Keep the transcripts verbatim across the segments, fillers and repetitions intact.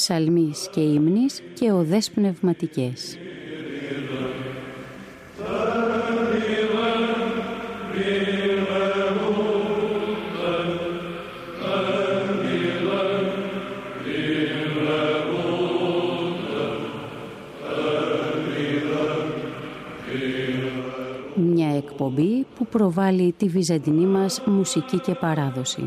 ψαλμής και ύμνης και οδές πνευματικές. Μια εκπομπή που προβάλλει τη βυζαντινή μας μουσική και παράδοση.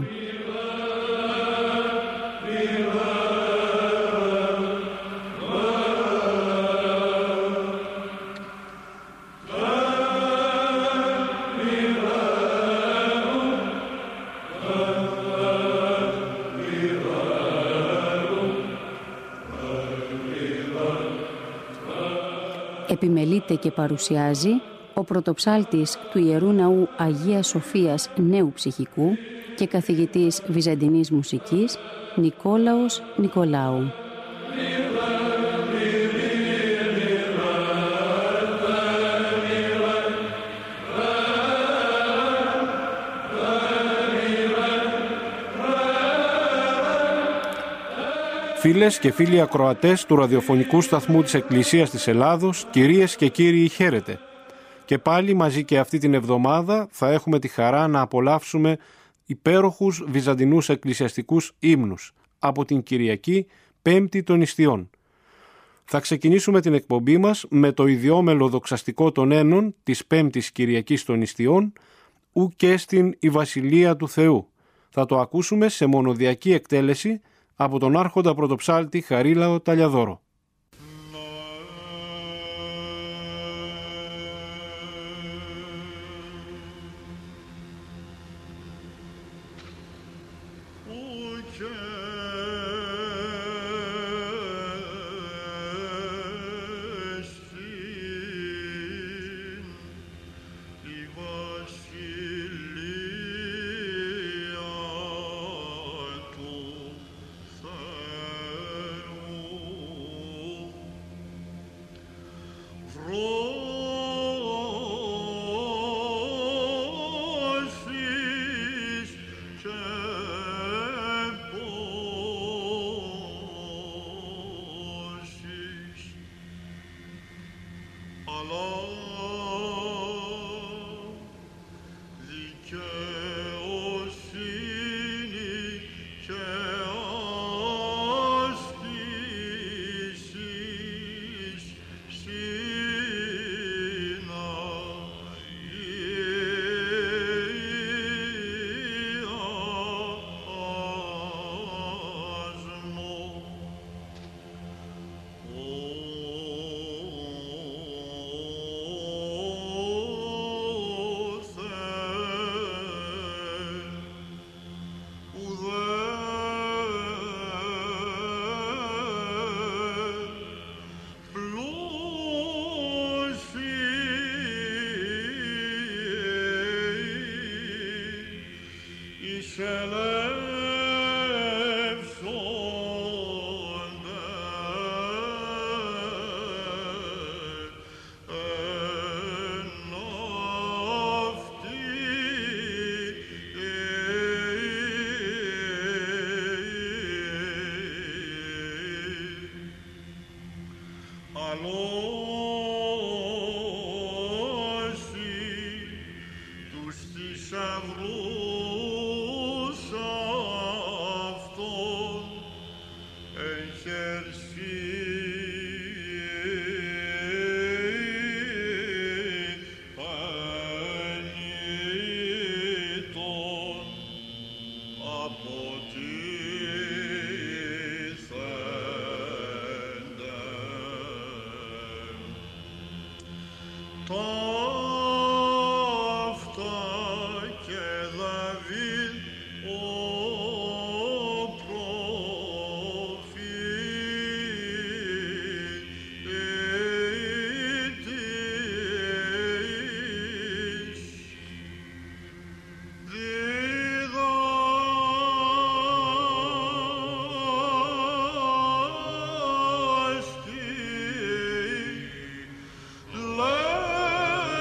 Επιμελείται και παρουσιάζει ο πρωτοψάλτης του Ιερού Ναού Αγίας Σοφίας Νέου Ψυχικού και καθηγητής βυζαντινής μουσικής Νικόλαος Νικολάου. Φίλες και φίλοι ακροατές του ραδιοφωνικού σταθμού της Εκκλησίας της Ελλάδος, κυρίες και κύριοι, χαίρετε. Και πάλι μαζί και αυτή την εβδομάδα θα έχουμε τη χαρά να απολαύσουμε υπέροχους βυζαντινούς εκκλησιαστικούς ύμνους από την Κυριακή Πέμπτη των Ιστιών. Θα ξεκινήσουμε την εκπομπή μας με το ιδιόμελο δοξαστικό των Ένων της Πέμπτης Κυριακής των Ιστιών, ου και στην η Βασιλεία του Θεού. Θα το ακούσουμε σε μονοδιακή εκτέλεση από τον άρχοντα πρωτοψάλτη Χαρίλαο Ταλιαδόρο. Love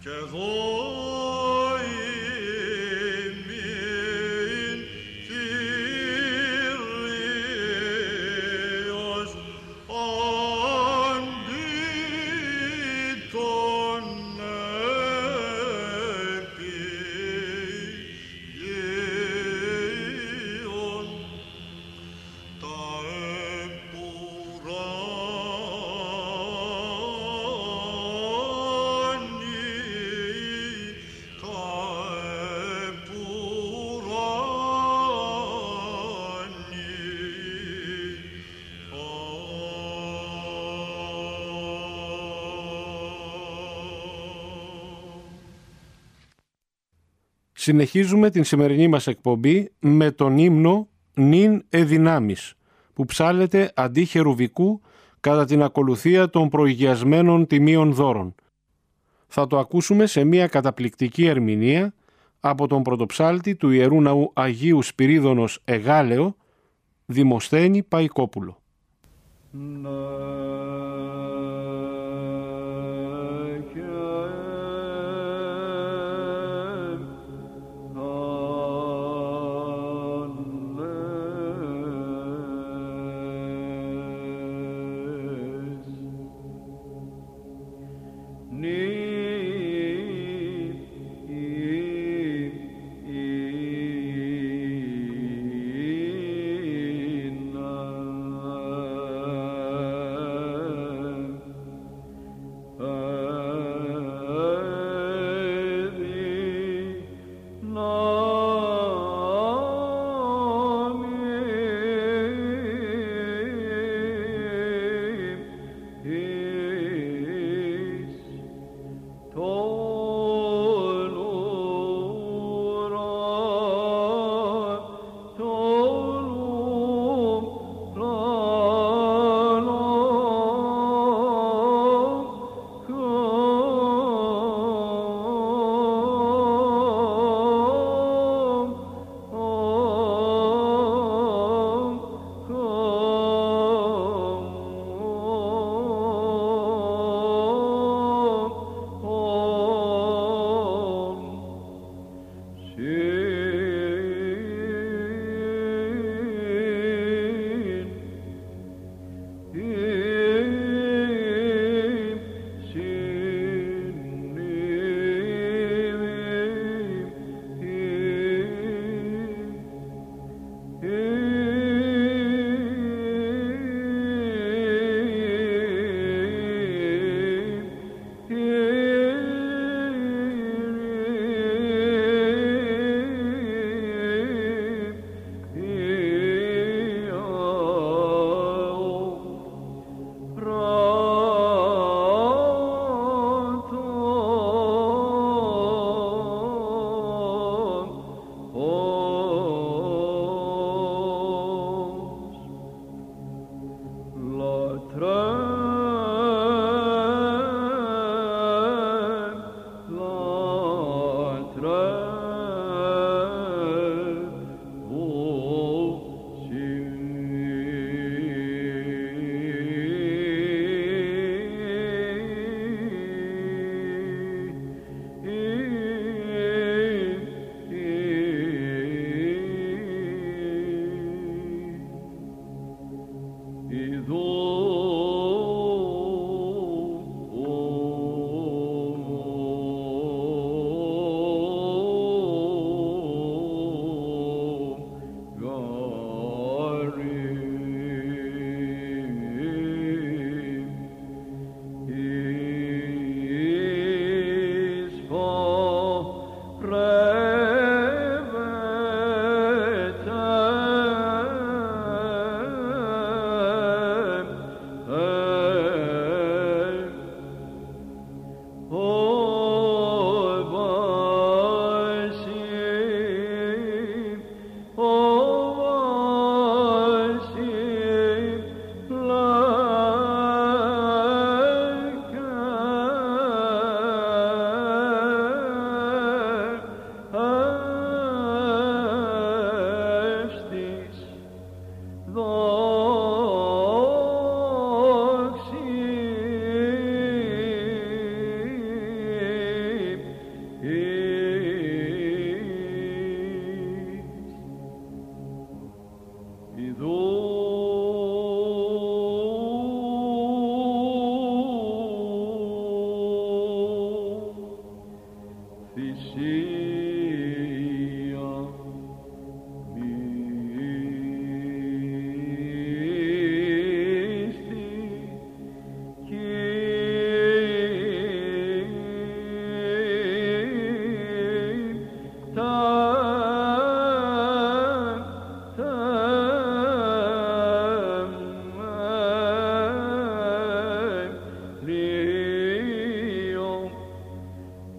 Συνεχίζουμε την σημερινή μας εκπομπή με τον ύμνο «Νυν εδυνάμεις» που ψάλλεται αντί χερουβικού κατά την ακολουθία των προηγιασμένων τιμίων δώρων. Θα το ακούσουμε σε μια καταπληκτική ερμηνεία από τον πρωτοψάλτη του Ιερού Ναού Αγίου Σπυρίδωνος Εγάλεο, Δημοσθένη Παϊκόπουλο.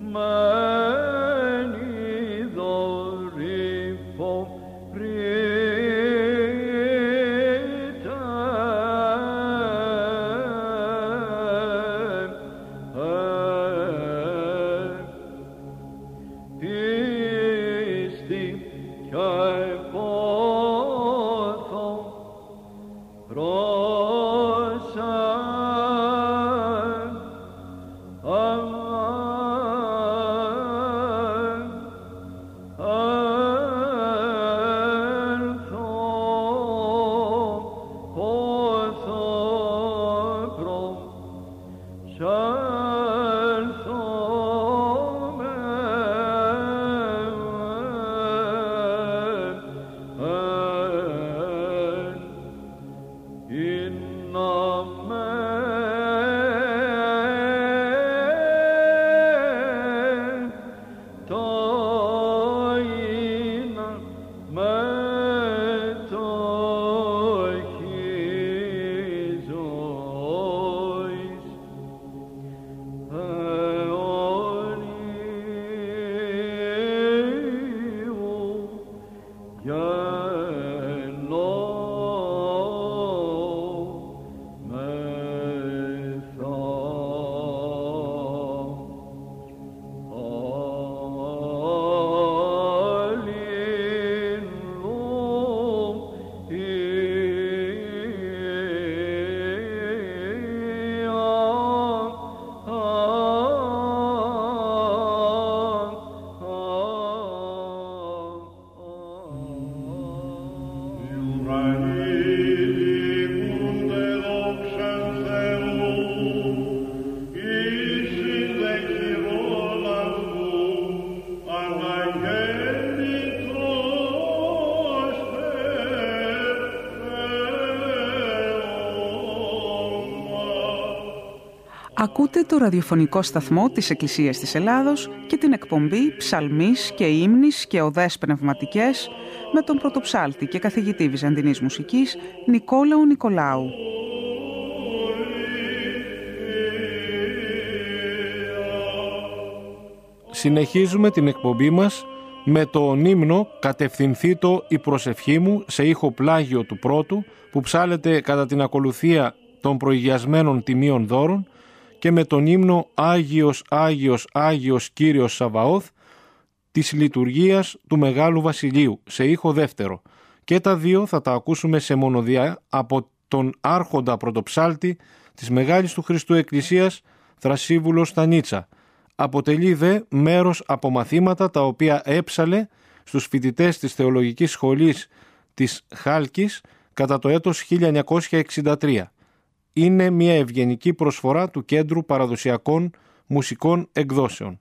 Ακούτε το ραδιοφωνικό σταθμό της Εκκλησίας της Ελλάδος και την εκπομπή «Ψαλμής και ύμνης και οδές πνευματικές» με τον πρωτοψάλτη και καθηγητή βυζαντινής μουσικής Νικόλαο Νικολάου. Συνεχίζουμε την εκπομπή μας με τον ύμνο «Κατευθυνθήτω η προσευχή μου» σε ήχο πλάγιο του πρώτου, που ψάλεται κατά την ακολουθία των προηγιασμένων τιμίων δώρων, και με τον ύμνο «Άγιος, Άγιος, Άγιος Κύριος Σαβαώθ» της λειτουργίας του Μεγάλου Βασιλείου σε ήχο δεύτερο. Και τα δύο θα τα ακούσουμε σε μονοδιά από τον άρχοντα πρωτοψάλτη της Μεγάλης του Χριστού Εκκλησίας, Θρασίβουλο Στανίτσα. Αποτελεί δε μέρος από μαθήματα τα οποία έψαλε στους φοιτητές της Θεολογικής Σχολής της Χάλκης κατά το έτος χίλια εννιακόσια εξήντα τρία. Είναι μια ευγενική προσφορά του Κέντρου Παραδοσιακών Μουσικών Εκδόσεων.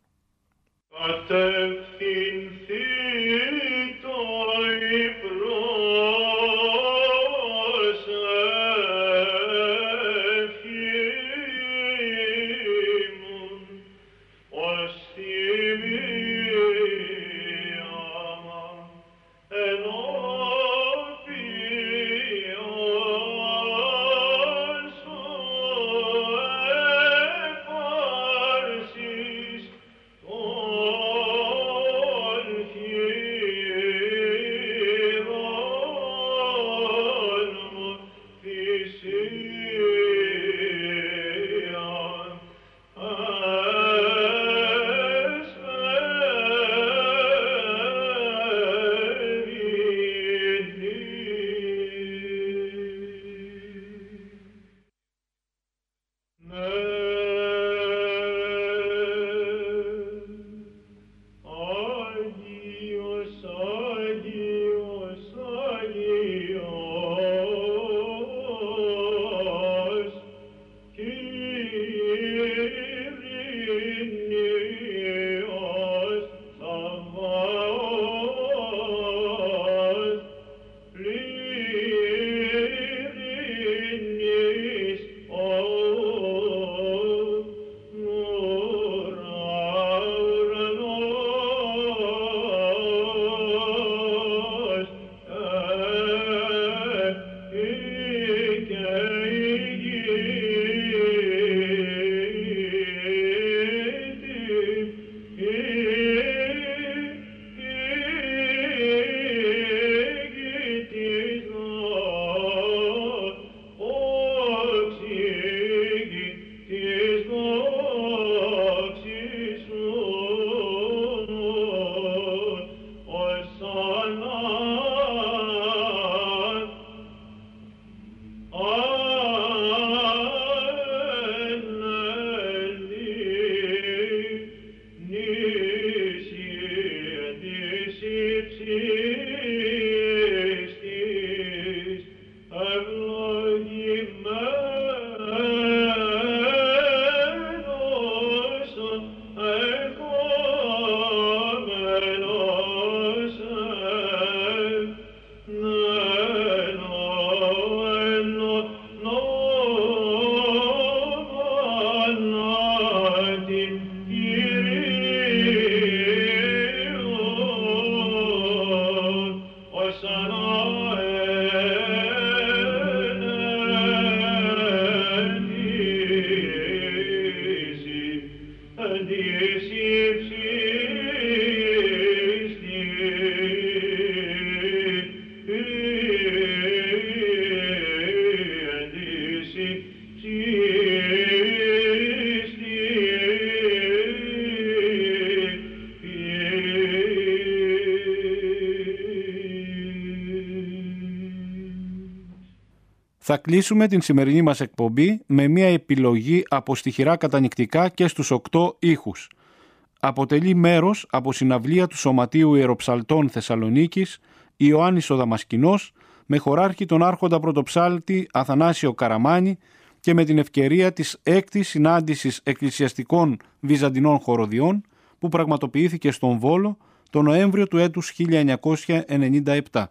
Θα κλείσουμε την σημερινή μας εκπομπή με μια επιλογή από στιχηρά κατανυκτικά και στους οκτώ ήχους. Αποτελεί μέρος από συναυλία του Σωματείου Ιεροψαλτών Θεσσαλονίκης Ιωάννης ο Δαμασκηνός με χωράρχη τον άρχοντα πρωτοψάλτη Αθανάσιο Καραμάνη και με την ευκαιρία της έκτης συνάντησης εκκλησιαστικών βυζαντινών χοροδιών που πραγματοποιήθηκε στον Βόλο τον Νοέμβριο του έτους χίλια εννιακόσια ενενήντα επτά.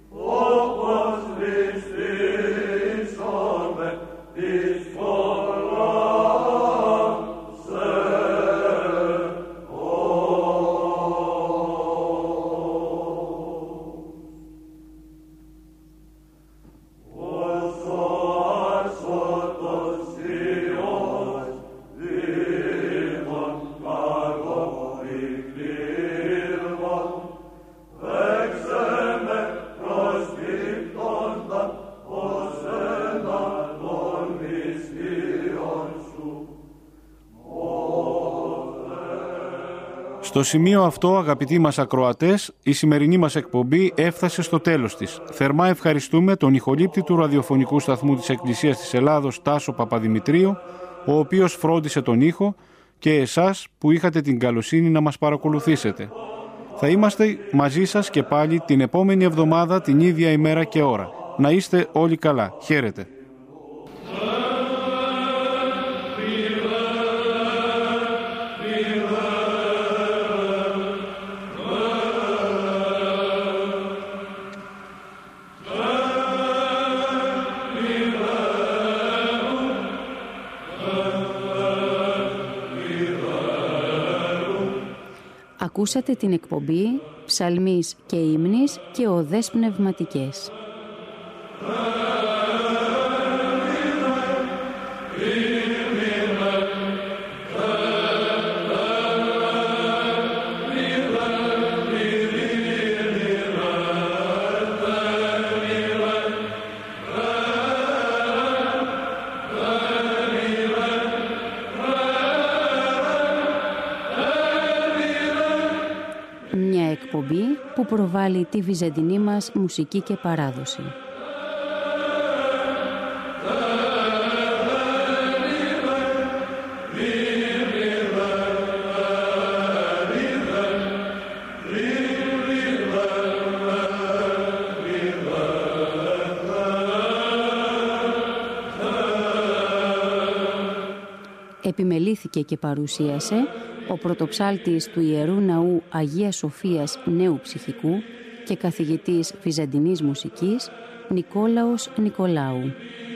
Στο σημείο αυτό, αγαπητοί μας ακροατές, η σημερινή μας εκπομπή έφτασε στο τέλος της. Θερμά ευχαριστούμε τον ηχολήπτη του ραδιοφωνικού σταθμού της Εκκλησίας της Ελλάδος, Τάσο Παπαδημητρίου, ο οποίος φρόντισε τον ήχο, και εσάς που είχατε την καλοσύνη να μας παρακολουθήσετε. Θα είμαστε μαζί σας και πάλι την επόμενη εβδομάδα, την ίδια ημέρα και ώρα. Να είστε όλοι καλά. Χαίρετε. Ακούσατε την εκπομπή «Ψαλμής και ύμνης και οδές πνευματικές». Εκπομπή που προβάλλει τη βυζαντινή μας μουσική και παράδοση. Επιμελήθηκε και παρουσίασε ο πρωτοψάλτης του Ιερού Ναού Αγίας Σοφίας Νέου Ψυχικού και καθηγητής βυζαντινής μουσικής Νικόλαος Νικολάου.